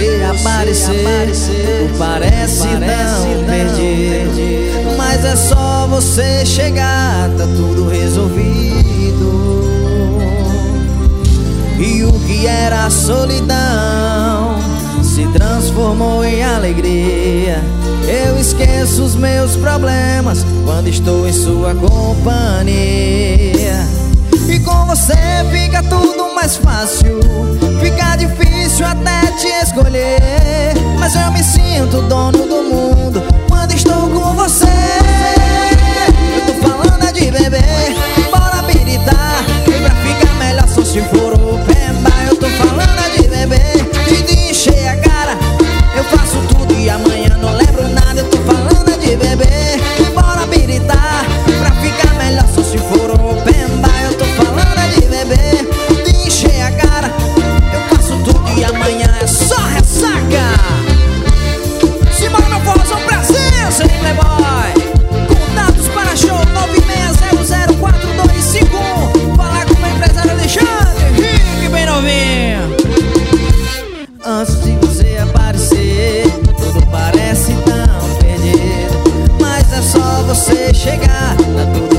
você aparecer, tudo parece tão perdido. Mas é só você chegar, tá tudo resolvido. E o que era solidão se transformou em alegria. Eu esqueço os meus problemas quando estou em sua companhia. E com você fica tudo mais fácil, fica difícil até te escolher. Mas eu me sinto dono do mundo quando estou com você. Eu tô falando é de beber, bora habilitar, e pra ficar melhor só se for o pemba. Eu tô falando é de beber e de encher a cara. Eu faço tudo e amanhã não lembro nada. Eu tô falando é de beber, bora habilitar, pra ficar melhor só se for o pemba. Eu tô falando é de beber, de encher a cara. Eu faço tudo e amanhã é só ressaca. Simbora meu forrozão presença, hein, Playboy? Contatos para show 96004251. Falar com o meu empresário Alexandre Henrique, bem novinho. Antes de você aparecer, tudo parece tão perdido. Mas é só você chegar, tá tudo